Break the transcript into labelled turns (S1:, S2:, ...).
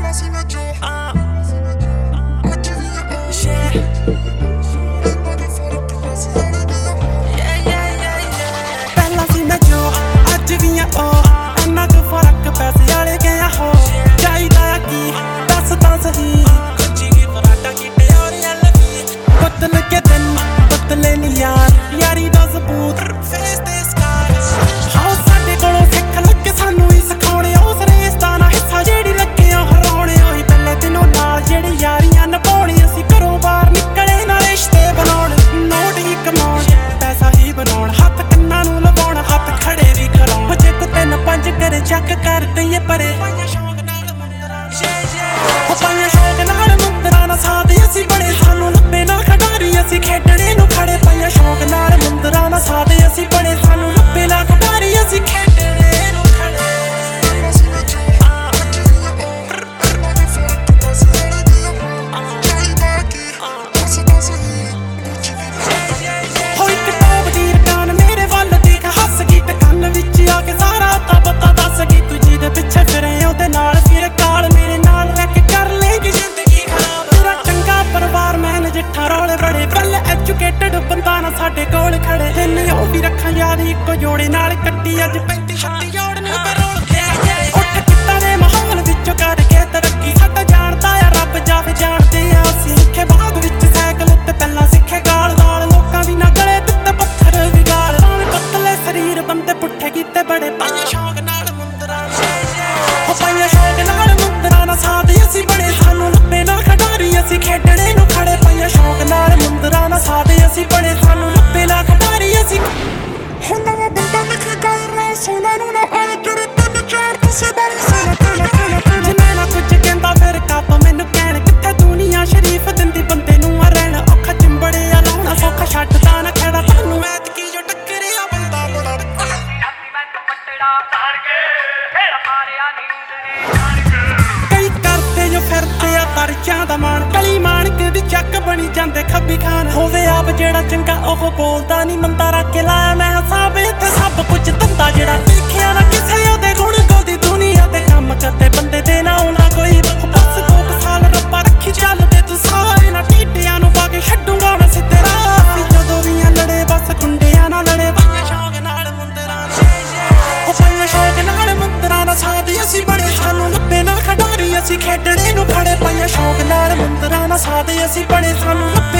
S1: यारी दा सबूत फेस ते स्कार्स हां साडे कोलों सिख लगे सानू ही सिखाउणे उस रेस दा ना हिस्सा जेड़ी लगे हराउणे ओही पहले दिनों नाल जेड़ी यारियां निभाउणी असीं घरों बाहर निकले ना रिश्ते बनाउण नोट ही कमाउण पैसा ही बनाउण हत्थ कन्नां नूं लवाउण हत्थ खड़े भी कराउण जे को 3-5 करे चक कर दईए परे पाइयां शौक नाल मुंदरां ना साथ असीं बड़े सानू लब्बे ना खिडारी असीं खेडणे नूं खड़े पाइयां शौक नाल मुंदरां ना साथ असीं बड़े सानू लब्बे ना खिडारी असीं खेडणे नूं खड़े हो इक टॉप दी रकान मेरे वल देख हस गई ते कन्न विच आके सारा ता पता दस गई तू जिहदे पिछे फिरे ओहदे नाल फिर काल मेरे नाल रख कर लेगी जिंदगी खराब तेरा चंगा परिवार मैं नजिठा रौले बड़े वैल एजुकेटेड बंदा ना साडे कोल खड़े दिन ओ भी रखां याद इक्को जोड़े नाल कट्टी अज 35-36 जोड़ ने परोल उठ कित्ता दे माहौल विचों करके तरक्की साडा जानदा आ रब जावे जानदे आ असीं सिੱਖੇ बाग विच साइकिल उत्ते पहलां सिੱਖੇ गाल नाल लोकां दी ना गले पित्ते पत्थर दी गाल पतले शरीर बंदे पुट्ठे कीते बड़े पाइयां शौक नाल मुंदरां हो पाइयां शौक नाल मुंदरां ना साथ असीं बड़े सानू लब्बे ना खिडारी असीं खेडणे नूं खड़े पाइयां शौक नाल मुंदरां ना साथ असीं बड़े सानू लब्बे ना खिडारी असीं हो नवां बंदा लिखे गल रा सोना नूं ना आए करे 3-4 तुसे बारी सोना जे मैं ना कुछ कहंदा फिर कप मैनू कहण कित्थे दुनिया शरीफ दिंदी बंदे नूं आ रहण औखा चिंबड़े आ लाउणा सौखा छड्डदा ना खेड़ा तानू ऐतकी जो टक्करिया बंदा बड़ा कई करते जो फिरते आ तरचियां दा मान कली माणक दी चक बनी जांदे खब्बी खान होवे आप जेड़ा चंगा ओह बोलदा नहीं मंदा रख के लाया मैं हिसाब इत्थे सब कुछ धंदा जेड़ा देखिया ना किसे ओहदे गुण गोदी दुनिया ते कम करदे बंदे दे ना आउणा कोई बस 2 साल रब्बा रखी चलदे तू सारे ना टीटियां नूं पा के छड्डूंगा मैं सिद्धे राह जदों भी लड़े बस गुंडियां ना लड़े पाइयां शौक नाल मुंदरां ओ पाइयां शौक नाल मुंदरां ना साथ असीं बड़े सानू लब्बे ना खिडारी असीं खेडणे नूं खड़े पाइयां शौक नाल मुंदरां ना साथ असीं बड़े सानू